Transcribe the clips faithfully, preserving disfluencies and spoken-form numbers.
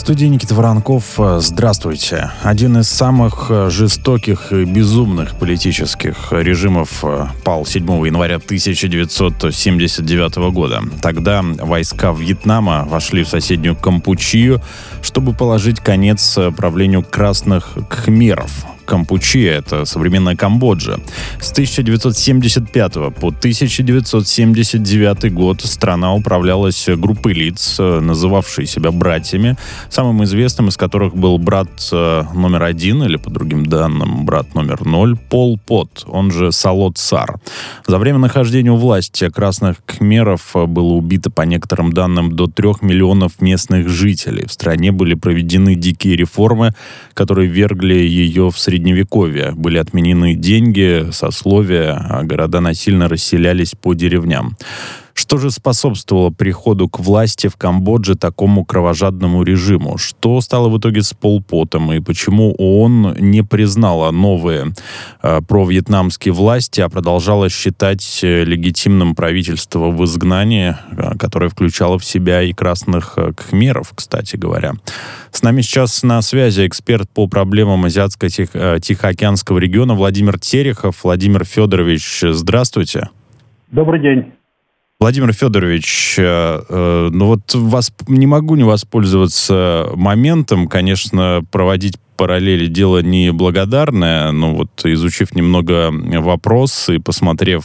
студии Никита Воронков. Здравствуйте. Один из самых жестоких и безумных политических режимов пал седьмого января тысяча девятьсот семьдесят девятого года. Тогда войска Вьетнама вошли в соседнюю Кампучию, чтобы положить конец правлению красных кхмеров. Кампучия — это современная Камбоджа. С тысяча девятьсот семьдесят пятого по тысяча девятьсот семьдесят девятый год страна управлялась группой лиц, называвшей себя братьями, самым известным из которых был брат номер один, или по другим данным брат номер ноль, Пол Пот, он же Салот Сар. За время нахождения у власти красных кхмеров было убито, по некоторым данным, до трех миллионов местных жителей. В стране были проведены дикие реформы, которые ввергли ее в средневековье. Были отменены деньги, сословия, а города насильно расселялись по деревням. Что же способствовало приходу к власти в Камбодже такому кровожадному режиму? Что стало в итоге с Пол Потом и почему ООН не признала новые э, провьетнамские власти, а продолжала считать легитимным правительство в изгнании, э, которое включало в себя и красных э, кхмеров, кстати говоря? С нами сейчас на связи эксперт по проблемам Азиатско-Тихоокеанского региона Владимир Терехов. Владимир Федорович, здравствуйте. Добрый день. Владимир Федорович, э, ну вот вас, не могу не воспользоваться моментом. Конечно, проводить параллели — дело неблагодарное, но вот изучив немного вопрос и посмотрев,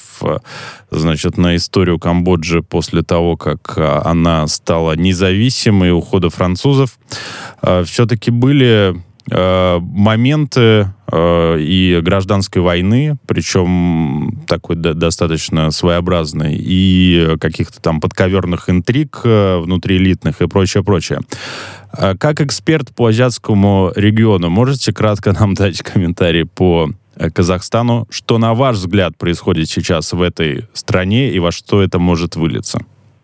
значит, на историю Камбоджи после того, как она стала независимой, ухода французов, э, все-таки были э, моменты э, и гражданской войны, причем такой до- достаточно своеобразной, и каких-то там подковерных интриг э, внутриэлитных и прочее, прочее. А как эксперт по азиатскому региону, можете кратко нам дать комментарий по Казахстану? Что, на ваш взгляд, происходит сейчас в этой стране и во что это может вылиться?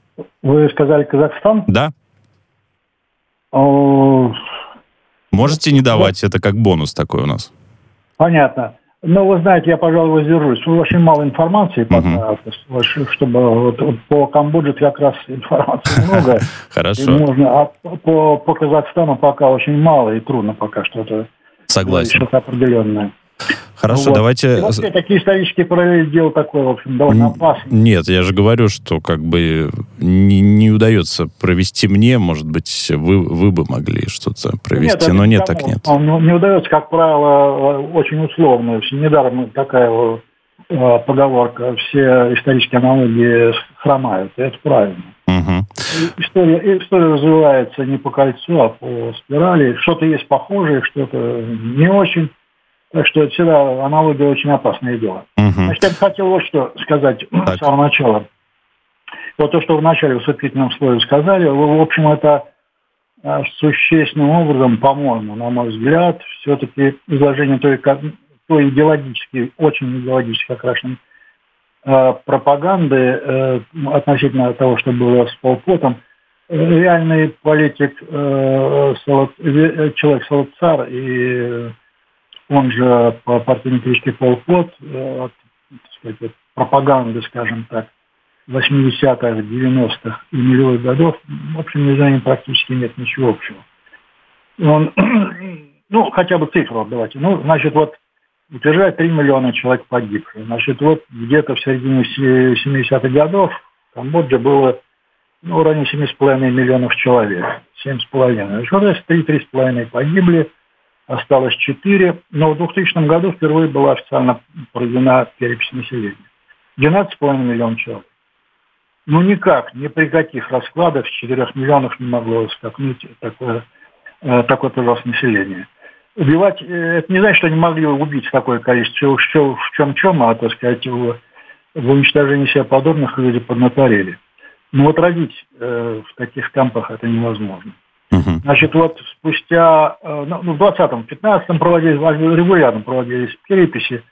Вы сказали Казахстан? Да. О, Можете не давать, это как бонус такой у нас. понятно. Но вы знаете, я, пожалуй, воздержусь. Очень мало информации пока, uh-huh. чтобы вот, вот по Камбодже как раз информации много. Хорошо. Можно, а по, по Казахстану пока очень мало и трудно пока что-то. Согласен. Что-то определенное. Хорошо, вот. давайте... И вообще, такие исторические параллели дело такое, в общем, довольно опасно. Нет, я же говорю, что как бы не, не удается провести мне, может быть, вы, вы бы могли что-то провести, нет, но нет, так нет. Не, не удается, как правило, очень условно. Недаром такая э, поговорка: все исторические аналогии хромают, и это правильно. Угу. История, история развивается не по кольцу, а по спирали. Что-то есть похожее, что-то не очень. Так что это всегда аналогия очень опасное дело. Uh-huh. Значит, я бы хотел вот что сказать так. С самого начала. Вот то, что в начале в вступительном слове сказали, в общем, это существенным образом, по-моему, на мой взгляд, все-таки изложение той, той идеологически, очень идеологически окрашенной э, пропаганды э, относительно того, что было с Пол Потом. Реальный политик, э, Салат, человек Салот Сар и он же по партийной кличке Пол Пот, от, так сказать, пропаганды, скажем так, восьмидесятых, девяностых и нулевых годов, в общем, между ними практически нет ничего общего. Он, ну, хотя бы цифру давайте. Ну, значит, вот утверждает три миллиона человек погибших. Значит, вот где-то в середине семидесятых годов в Камбодже было, ну, в районе семь с половиной миллионов человек. семь с половиной. Что то три-три с половиной погибли. Осталось четыре, но в двухтысячном году впервые была официально проведена перепись населения. двенадцать с половиной миллионов человек. Ну никак, ни при каких раскладах с четырёх миллионов не могло скакнуть такое, такое прирост населения. Убивать, это не значит, что они могли убить такое количество, в чем-чем, а, так сказать, в, в уничтожении себе подобных люди поднаторели. Но вот родить э, в таких кампах это невозможно. Значит, вот спустя, ну, в двадцатом, пятнадцатом проводились, регулярно проводились переписи,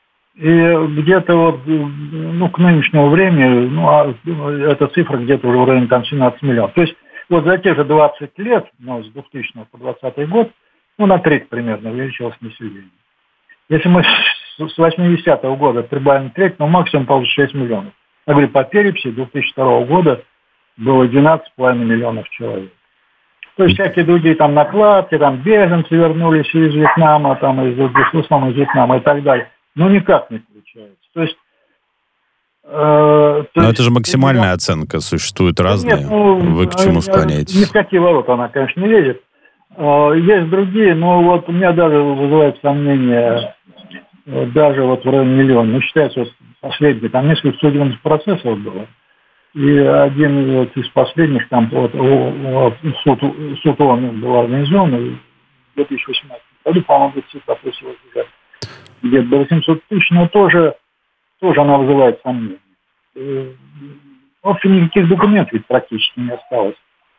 и где-то вот, ну, к нынешнему времени, ну, а эта цифра где-то уже в районе там семнадцать миллионов. То есть вот за те же двадцать лет, ну, с двухтысячного по двадцатый год, ну, на треть примерно увеличилось население. Если мы с восьмидесятого года прибавим треть, ну, максимум получится шесть миллионов. Я говорю, по переписи две тысячи второго года было двенадцать с половиной миллионов человек. То есть всякие другие там накладки, там беженцы вернулись из Вьетнама, там из, в основном из Вьетнама и так далее. Но никак не получается. То есть Э, Но это же максимальная я... оценка, существуют разные. Нет, ну, вы к чему склоняетесь? Ни в какие ворота она, конечно, не лезет. Есть другие, но вот у меня даже вызывает сомнения, даже вот в районе миллиона. Ну, считается, вот последний, там несколько судебных процессов было. И один вот из последних, там вот, суд, суд он был организован в две тысячи восемнадцатом году, по-моему, цифра просилась уже где-то до восемьсот тысяч, но тоже тоже она вызывает сомнения. В общем, никаких документов ведь практически не осталось.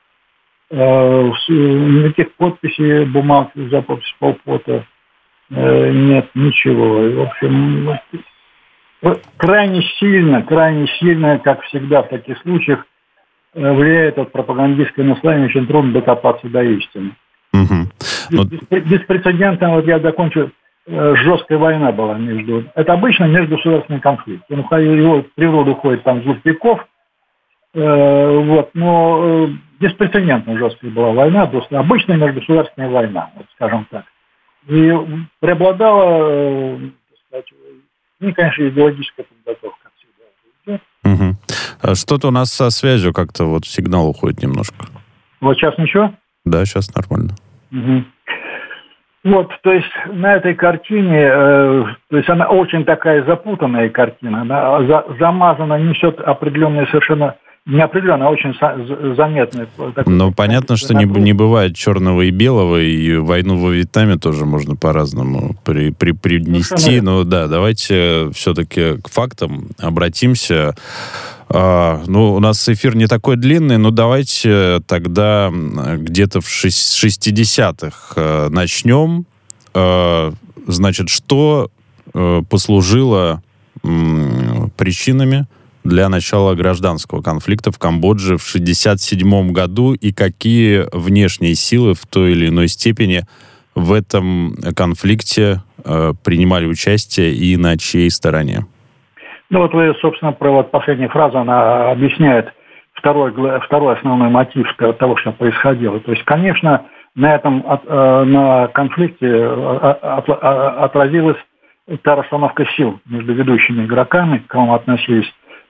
Никаких подписей, бумаг за подпись полпота нет, ничего. В общем, крайне сильно, крайне сильно, как всегда в таких случаях, влияет от пропагандистское наслоение, очень трудно докопаться до истины. Угу. Но... Беспрецедентно, вот я закончу, жесткая война была между... Это обычно межгосударственный конфликт. Его в природу уходит там с двух веков. Э, вот, но э, беспрецедентно жесткая была война, просто обычная межгосударственная война, вот, скажем так. И преобладала, э, так сказать, ну, конечно, идеологическая подготовка всегда. Угу. А что-то у нас со связью как-то вот сигнал уходит немножко. Вот сейчас ничего? Да, сейчас нормально. Угу. Вот, то есть на этой картине, э, то есть она очень такая запутанная картина, она за, замазана, несет определенные совершенно, не определенные, а очень со, заметные. Ну, понятно, что не, не бывает черного и белого, и войну во Вьетнаме тоже можно по-разному при, при, принести, но да, давайте все-таки к фактам обратимся. Uh, ну, у нас эфир не такой длинный, но давайте тогда где-то в шестидесятых uh, начнем. Uh, значит, что uh, послужило um, причинами для начала гражданского конфликта в Камбодже в шестьдесят седьмом году и какие внешние силы в той или иной степени в этом конфликте uh, принимали участие и на чьей стороне? Ну вот вы, собственно, про вот последнюю фразу, она объясняет второй, второй основной мотив того, что происходило. То есть, конечно, на этом на конфликте отразилась та расстановка сил между ведущими игроками, к кому относились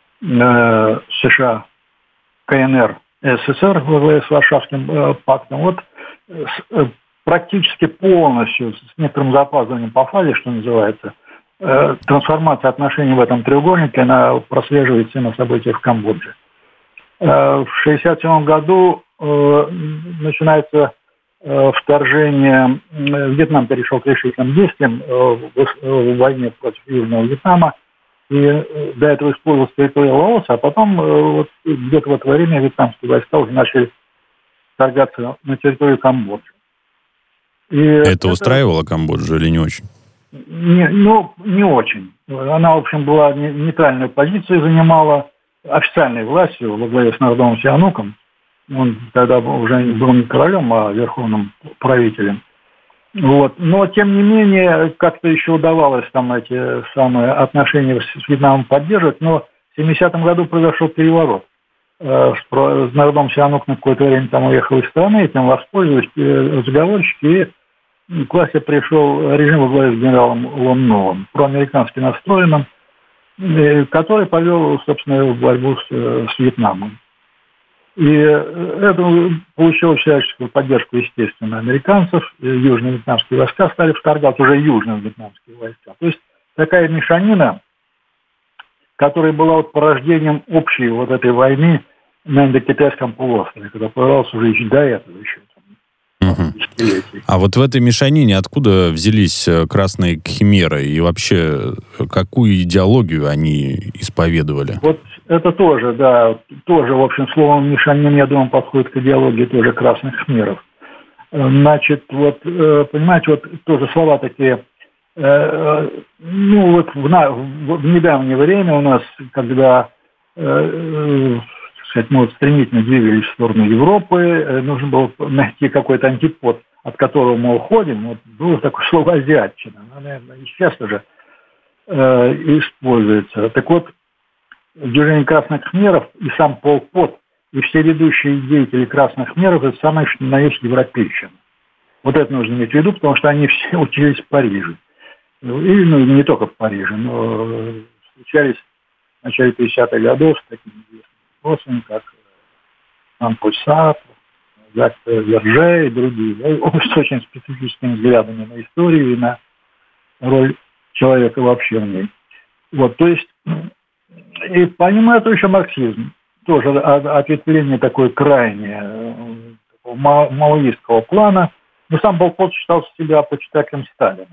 США, КНР, СССР во главе с Варшавским пактом. Вот практически полностью, с некоторым запаздыванием по фазе, что называется, трансформация отношений в этом треугольнике, она прослеживается на событиях в Камбодже. В шестьдесят седьмом году начинается вторжение, Вьетнам перешел к решительным действиям в войне против Южного Вьетнама, и до этого использовалась территория Лаоса, а потом вот, где-то в это время вьетнамские войска уже начали вторгаться на территорию Камбоджи. И это, это устраивало Камбоджу или не очень? Не, ну, не очень. Она, в общем, была нейтральную позицию занимала, официальной властью во главе с Нордомом Сиануком. Он тогда уже был не королем, а верховным правителем. Вот. Но, тем не менее, как-то еще удавалось там эти самые отношения с Вьетнамом поддерживать. Но в семидесятом году произошел переворот. С Нордом Сианук на какое-то время там уехал из страны, этим воспользовались заговорщики, и к власти пришел режим во главе с генералом Лон Новым, проамерикански настроенным, который повел, собственно, борьбу с, с Вьетнамом. И это получило всяческую поддержку, естественно, американцев. Южно-вьетнамские войска стали вторгаться, уже южно-вьетнамские войска. То есть такая мешанина, которая была вот порождением общей вот этой войны на Индокитайском полуострове, когда появилась уже еще до этого еще. Угу. А вот в этой мешанине откуда взялись красные кхмеры и вообще какую идеологию они исповедовали? Вот это тоже, да, тоже, в общем, словом мешанин, я думаю, подходит к идеологии тоже красных кхмеров. Значит, вот, понимаете, вот тоже слова такие, ну вот в, в недавнее время у нас, когда мы вот стремительно двигались в сторону Европы, нужно было найти какой-то антипод, от которого мы уходим. Вот было такое слово «азиатчина». Оно, наверное, и сейчас уже э, используется. Так вот, движение красных кхмеров и сам Пол Пот и все ведущие деятели красных хмеров – это самое, что на есть европейщина. Вот это нужно иметь в виду, потому что они все учились в Париже. И, ну, не только в Париже, но встречались в начале пятидесятых годов с такими известными вопросами, как Жан-Поль Сартр, Жак Верже и другие. С очень специфическими взглядами на историю и на роль человека вообще в ней. Вот, то есть, и помимо этого еще марксизм. Тоже ответвление такое крайнее, маоистского плана. Но сам Пол Пот считал себя почитателем Сталина.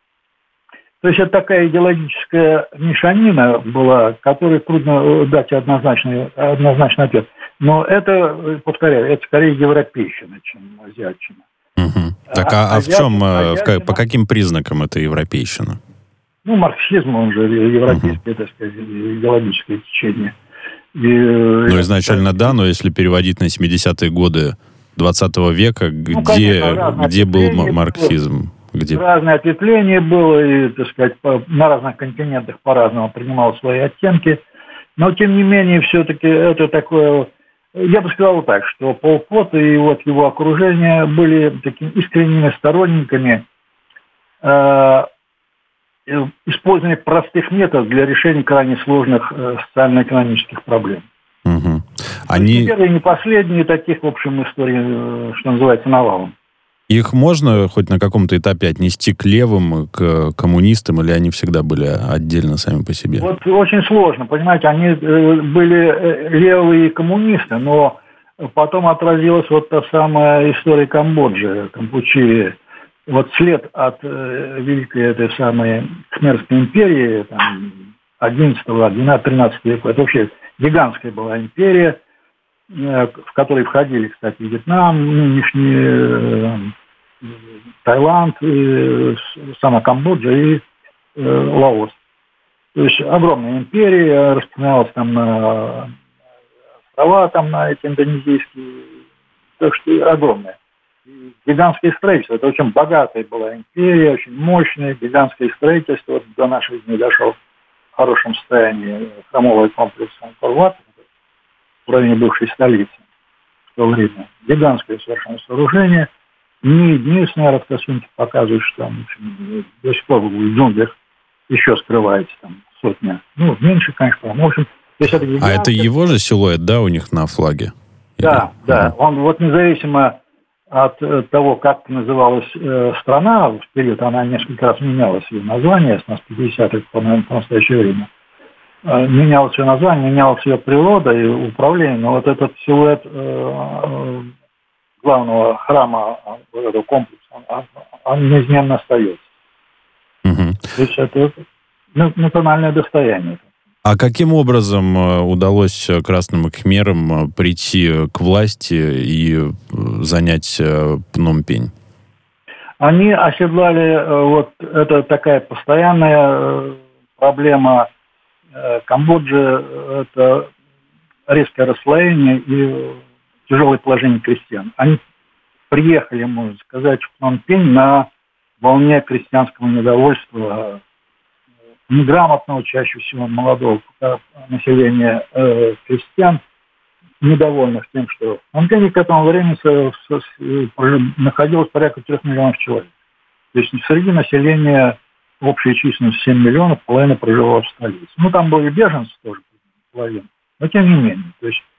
То есть это такая идеологическая мешанина была, которой трудно дать однозначный, однозначный ответ. Но это, повторяю, это скорее европейщина, чем азиатчина. Угу. Так а, а в чем, азиатчина, по каким признакам это европейщина? Ну, марксизм, он же европейское, угу. так сказать, идеологическое течение. И, ну, изначально это, да, но если переводить на семидесятые годы двадцатого века, ну, где, конечно, где был марксизм? Где... Разное ответвление было, и, так сказать, по, на разных континентах по-разному принимал свои оттенки. Но, тем не менее, все-таки это такое... Я бы сказал так, что Пол Пот и вот его окружение были такими искренними сторонниками э, использования простых методов для решения крайне сложных э, социально-экономических проблем. Угу. Они... Не первые, не последние, таких, в общем, историй, что называется, навалом. Их можно хоть на каком-то этапе отнести к левым, к коммунистам, или они всегда были отдельно сами по себе? Вот очень сложно, понимаете, они были левые коммунисты, но потом отразилась вот та самая история Камбоджи, Кампучи. Вот след от э, великой этой самой Кхмерской империи, там, одиннадцатого, двенадцатого, тринадцатого века, это вообще гигантская была империя, э, в которой входили, кстати, Вьетнам, нынешний э, Таиланд, э, сама Камбоджа и э, Лаос. То есть огромная империя, распространялась там на острова, там на эти индонезийские, так что огромная. Гигантское строительство. Это очень богатая была империя, очень мощная, гигантское строительство. Вот до наших дней дошел в хорошем состоянии храмовый комплекс Ангкор-Ват в районе бывшей столицы в то время. Гигантское совершенно сооружение. Не единственное, раскосынки показывают, что там общем, до сих пор в джунглях еще скрывается там сотня. Ну, меньше, конечно, но, в общем, это а это его же силуэт, да, у них на флаге? Да, Или... да. Он вот независимо от того, как называлась э, страна, в период она несколько раз меняла свое название, с нас пятидесятых по, по настоящее время. Э, менялось ее название, менялась ее природа и управление, но вот этот силуэт э, главного храма, вот этого комплекса, он, он неизменно остается. Угу. То есть это национальное достояние. А каким образом удалось красным кхмерам прийти к власти и занять Пномпень? Они оседлали, вот это такая постоянная проблема Камбоджи, это резкое расслоение и тяжелое положение крестьян. Они приехали, можно сказать, в Пномпень на волне крестьянского недовольства, неграмотного, чаще всего молодого населения э, крестьян, недовольных тем, что в Пномпене к этому времени со, со, со, находилось порядка трех миллионов человек. То есть среди населения общая численность семь миллионов, половина проживала в столице. Ну, там были беженцы тоже, половина, но тем не менее. То есть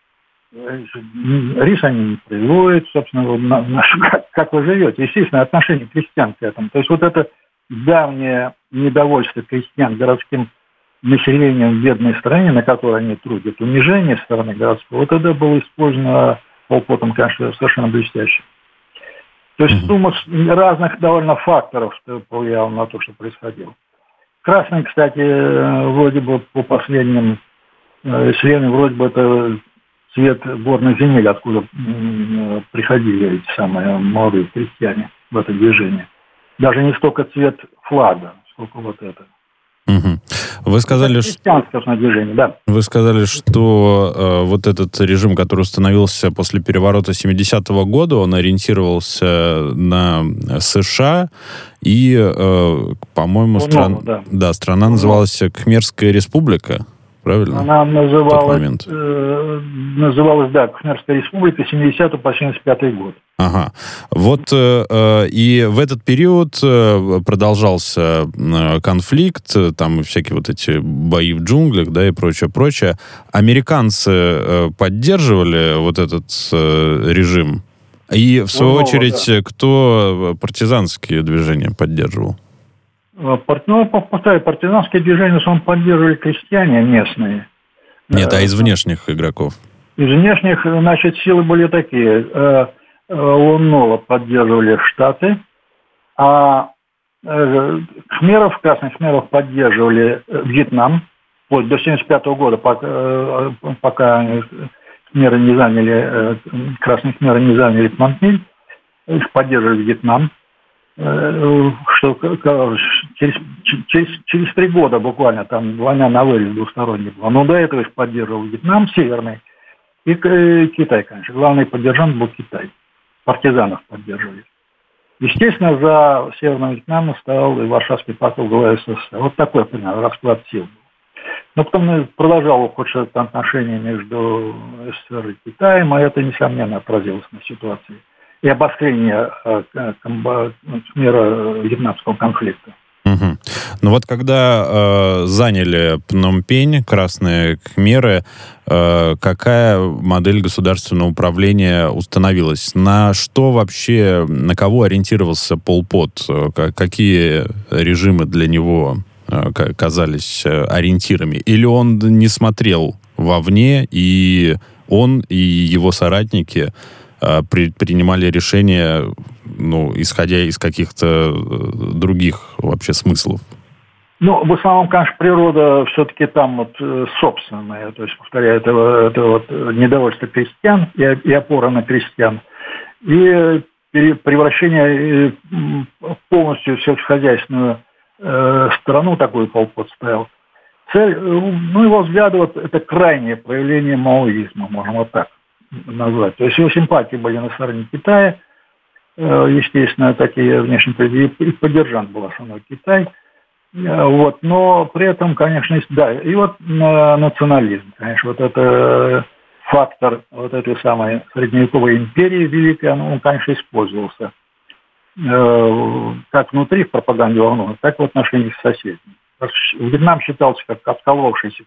рис они не производят, собственно, на, на, как, как вы живете. Естественно, отношение крестьян к этому. То есть вот это давнее недовольство крестьян городским населением в бедной стране, на которой они трудят, унижение стороны городского, вот это было использовано Пол Потом, конечно, совершенно блестяще. То есть сумма разных довольно факторов повлияла на то, что происходило. Красный, кстати, вроде бы по последним исследованиям, вроде бы это цвет горных земель, откуда приходили эти самые молодые крестьяне в это движение. Даже не столько цвет флага, сколько вот это. Угу. Вы сказали, что... движение, да. Вы сказали, что э, вот этот режим, который установился после переворота семидесятого года, он ориентировался на США и, э, по-моему, стран... да. Да, страна называлась Кхмерская республика. правильно? Она называлась, э, называлась, да, Кхмерская республика, семидесятый по семьдесят пятый год. Ага. Вот э, и в этот период э, продолжался э, конфликт, там всякие вот эти бои в джунглях, да, и прочее, прочее. Американцы э, поддерживали вот этот э, режим? И, в свою Урнова, очередь, да. Кто партизанские движения поддерживал? Ну, повторяю, партизанские движения он поддерживали крестьяне местные. Нет, а из внешних игроков? Из внешних, значит, силы были такие. Лунова поддерживали Штаты, а Хмеров, красных Хмеров поддерживали Вьетнам, вот до семьдесят пятого года, пока, пока Хмеры не заняли, красные Хмеры не заняли Пномпень, их поддерживали Вьетнам, что через, через, через три года буквально там война на вылет двусторонняя была, но до этого их поддерживал Вьетнам, Северный, и Китай, конечно. Главный поддержан был Китай. Партизанов поддерживали. Естественно, за Северным Вьетнамом стоял и Варшавский пакт СССР. Вот такой, примерно, расклад сил был. Но потом продолжал ухудшаться отношения между СССР и Китаем, а это, несомненно, отразилось на ситуации. И обострение мира вьетнамского конфликта. Угу. Ну вот когда э, заняли Пномпень, красные Кхмеры, э, какая модель государственного управления установилась? На что вообще, на кого ориентировался Пол Пот? Какие режимы для него э, казались ориентирами? Или он не смотрел вовне, и он и его соратники э, при, принимали решения, ну, исходя из каких-то других вообще смыслов? Ну, в основном, конечно, природа все-таки там вот собственная. То есть, повторяю, это, это вот недовольство крестьян и, и опора на крестьян. И превращение полностью в сельскохозяйственную э, страну, такую Пол Пот ставил. Цель, ну, его взгляды, вот, это крайнее проявление маоизма, можем вот так назвать. То есть, его симпатии были на стороне Китая. Естественно, такие внешние предъявы, и поддержан был основной Китай. Вот, но при этом, конечно, есть, да, и вот национализм, конечно, вот это фактор вот этой самой средневековой империи великой, он, конечно, использовался как внутри в пропаганде вовнутрь, так и в отношениях с соседями. Вьетнам считался как отколовшийся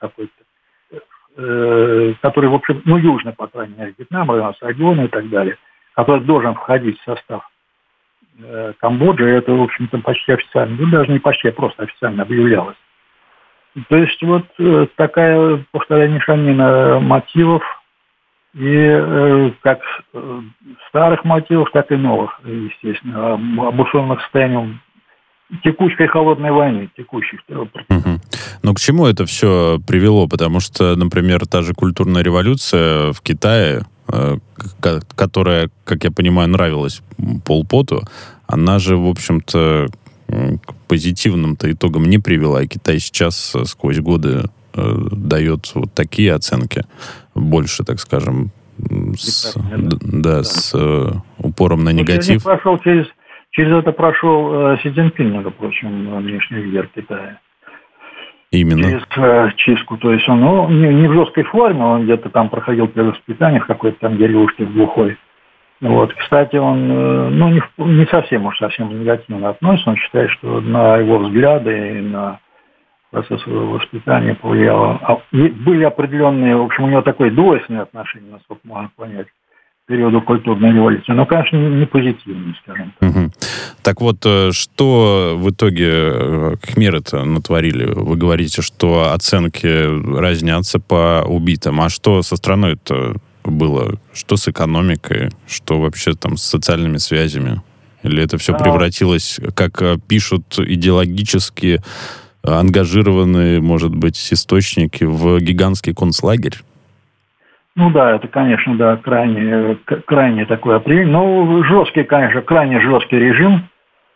какой-то, который, в общем, ну, южный, по крайней мере, Вьетнам, Сaigon и так далее, который должен входить в состав э, Камбоджи, это, в общем-то, почти официально, ну, даже не почти, а просто официально объявлялось. То есть вот э, такая, повторяю, мешанина мотивов, и э, как э, старых мотивов, так и новых, естественно, обусловленных состоянием текущей холодной войны, текущей. Угу. Но к чему это все привело? Потому что, например, та же культурная революция в Китае, которая, как я понимаю, нравилась Пол Поту, она же, в общем-то, к позитивным-то итогам не привела. И Китай сейчас сквозь годы э, дает вот такие оценки, больше, так скажем, с, да, да, с э, упором на негатив. Прошел через, через это прошел э, Си Цзиньпин, между прочим, внешний лидер Китая. Именно. Через э, чистку. То есть он, ну, не, не в жесткой форме, он где-то там проходил перевоспитание в какой-то там деревушке в глухой. Вот. Кстати, он, э, ну, не, не совсем уж совсем негативно относится. Он считает, что на его взгляды и на процесс своего воспитания повлияло. А, были определенные, в общем, у него такое двойственное отношение, насколько можно понять, к периоду культурной революции. Но, конечно, не, не позитивное, скажем так. Угу. Так вот, что в итоге Кхмеры-то натворили? Вы говорите, что оценки разнятся по убитым. А что со страной-то было? Что с экономикой? Что вообще там с социальными связями? Или это все превратилось, как пишут идеологически ангажированные, может быть, источники, в гигантский концлагерь? Ну да, это, конечно, да, крайне, крайне такой определение. Ну, жесткий, конечно, крайне жесткий режим,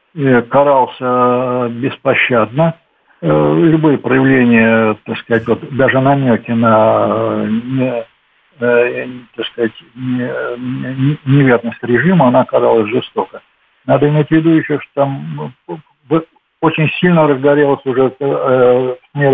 карался беспощадно. Любые проявления, так сказать, вот даже намеки на, не, так сказать, не, неверность режима, она каралась жестоко. Надо иметь в виду еще, что там очень сильно разгорелся уже э,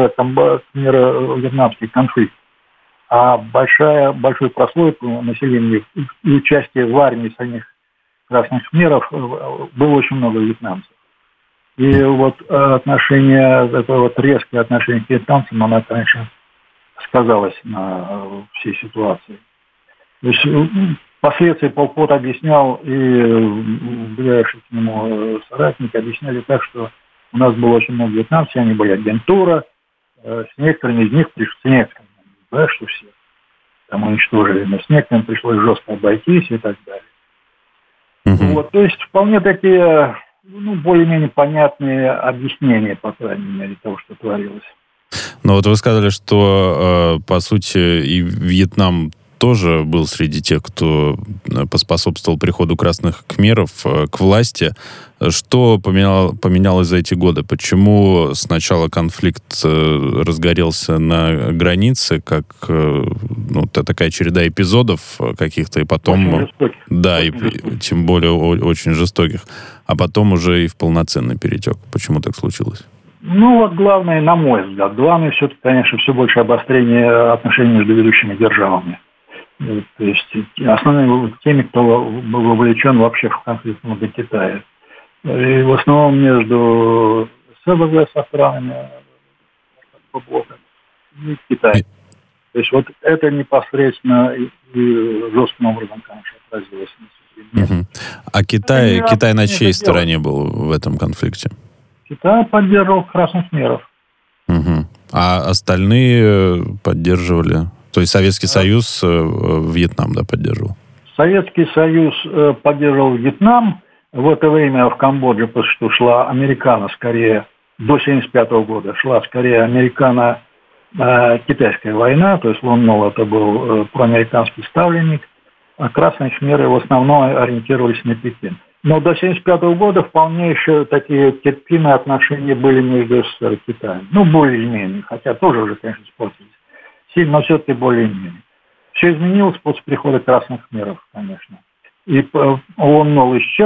вьетнамский конфликт. А большая, большую прослойку населения и участие в армии самих красных khmerов было очень много вьетнамцев. И вот отношение, это вот резкое отношение к вьетнамцам, оно, конечно, сказалось на всей ситуации. То есть впоследствии Пол Пот объяснял, и ближайшие к нему соратники объясняли так, что у нас было очень много вьетнамцев, они были агентура, с некоторыми из них пришлось, с некоторыми, да, что все там уничтожили, но с некоторыми пришлось жестко обойтись и так далее. Mm-hmm. Вот, то есть вполне такие, ну, более-менее понятные объяснения, по крайней мере, того, что творилось. Ну вот вы сказали, что, по сути, и Вьетнам тоже был среди тех, кто поспособствовал приходу красных khmerов к власти. Что поменял, поменялось за эти годы? Почему сначала конфликт разгорелся на границе, как, ну, такая череда эпизодов каких-то, и потом... Очень жестоких. Да, очень и жестоких. Тем более очень жестоких. А потом уже и в полноценный перетек. Почему так случилось? Ну, вот главное, на мой взгляд, главное все-таки, конечно, все больше обострение отношений между ведущими державами. То есть основными теми, кто был вовлечен вообще в конфликт внутри Китая. И в основном между СВГ со странами блока и Китаем. То есть вот это непосредственно и, и жестким образом, конечно, отразилось на судьбе. Угу. А Китай, это Китай на чьей стороне был в этом конфликте? Китай поддерживал красных khmerов. Угу. А остальные поддерживали? То есть Советский Союз э, Вьетнам, да, поддерживал? Советский Союз э, поддерживал Вьетнам. В это время в Камбодже, потому что шла американо скорее, до семьдесят пятого года, шла скорее американо-китайская война, то есть Лон Нол это был э, проамериканский ставленник, а красные khmerы в основном ориентировались на Пекин. Но до семьдесят пятого года вполне еще такие терпимые отношения были между СССР и Китаем. Ну, более-менее, хотя тоже уже, конечно, испортились. Сильно, но все-таки более-менее. Все изменилось после прихода красных khmerов, конечно. И Лон Нол исчез,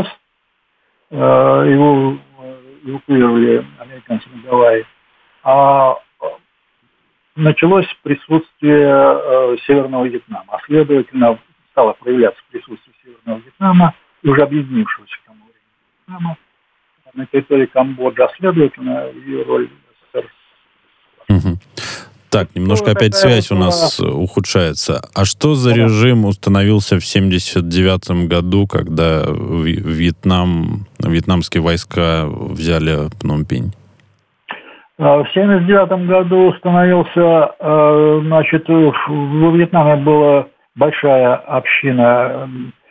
его эвакуировали американцы на Гавайи, а началось присутствие Северного Вьетнама, а следовательно стало проявляться присутствие Северного Вьетнама, уже объединившегося к тому времени Вьетнама на территории Камбоджи, а следовательно ее роль СССР. Угу. Так, немножко опять связь у нас ухудшается. А что за режим установился в семьдесят девятом году, когда Вьетнам, вьетнамские войска взяли Пномпень? В семьдесят девятом году установился, значит, во Вьетнаме была большая община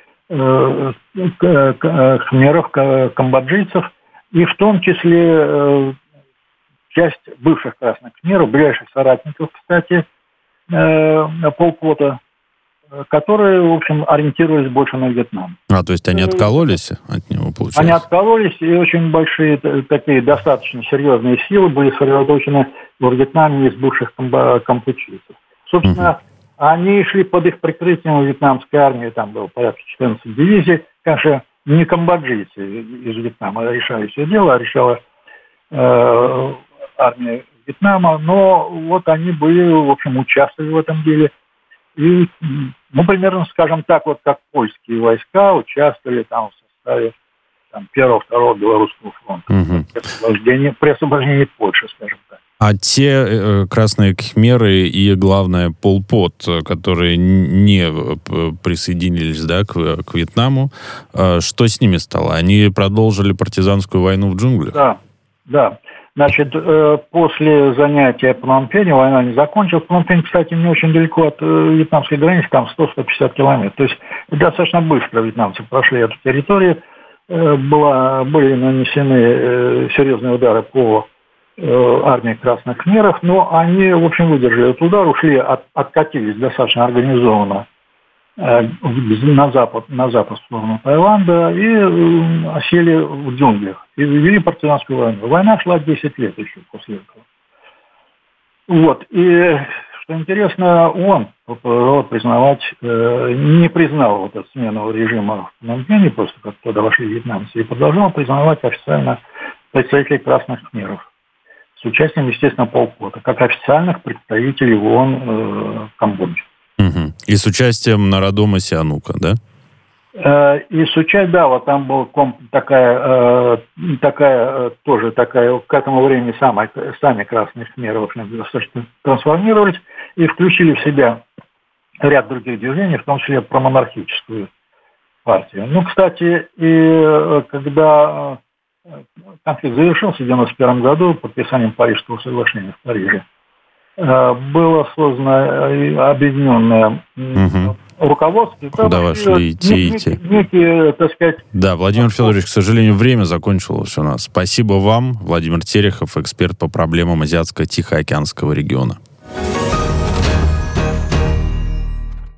khmerов, камбоджийцев, и в том числе часть бывших красных khmerов, ближайших соратников, кстати, Пол Пота, которые, в общем, ориентировались больше на Вьетнам. А, то есть они откололись от него, получается? Они откололись, и очень большие, такие достаточно серьезные силы были сосредоточены во Вьетнаме из бывших кампучийцев. Собственно, угу. Они шли под их прикрытием вьетнамской армии, там было порядка четырнадцать дивизий. Конечно, не камбоджийцы из Вьетнама решали все дело, а решала э, армия Вьетнама, но вот они были, в общем, участвовали в этом деле. И, ну, примерно, скажем так, вот как польские войска участвовали там в составе там, первого, второго Белорусского фронта. Угу. При освобождении, при освобождении Польши, скажем так. А те э, красные khmerы и, главное, Пол Пот, которые не присоединились, да, к, к Вьетнаму, э, что с ними стало? Они продолжили партизанскую войну в джунглях? Да, да. Значит, э, после занятия Пномпеня война не закончилась. Пномпень, кстати, не очень далеко от э, вьетнамской границы, там сто - сто пятьдесят километров. То есть достаточно быстро вьетнамцы прошли эту территорию. Э, была, были нанесены э, серьезные удары по армии красных khmerов, но они, в общем, выдержали этот удар, ушли, от, откатились достаточно организованно э, на запад, на запад в сторону Таиланда и э, осели в джунглях и вели партизанскую войну. Война шла десять лет еще после этого. Вот. И, что интересно, он продолжал признавать, э, не признал вот эту смену режима в Пномпене, просто как туда вошли вьетнамцы, и продолжал признавать официально представителей красных khmerов с участием, естественно, Пол Пота, как официальных представителей ООН э, Камбоджи. Угу. И с участием Нородома Сианука, да? Э, и с участием, да, вот там была комп, такая, э, такая э, тоже такая, к этому времени самые, сами красные khmerы, в общем, достаточно трансформировались и включили в себя ряд других движений, в том числе промонархическую партию. Ну, кстати, и когда конфликт завершился в девяносто первом году подписанием Парижского соглашения в Париже, было создано объединенное угу. руководство. Куда вошли и те, и те. Некие, так сказать... Да, Владимир Федорович, к сожалению, время закончилось у нас. Спасибо вам, Владимир Терехов, эксперт по проблемам Азиатско-Тихоокеанского региона.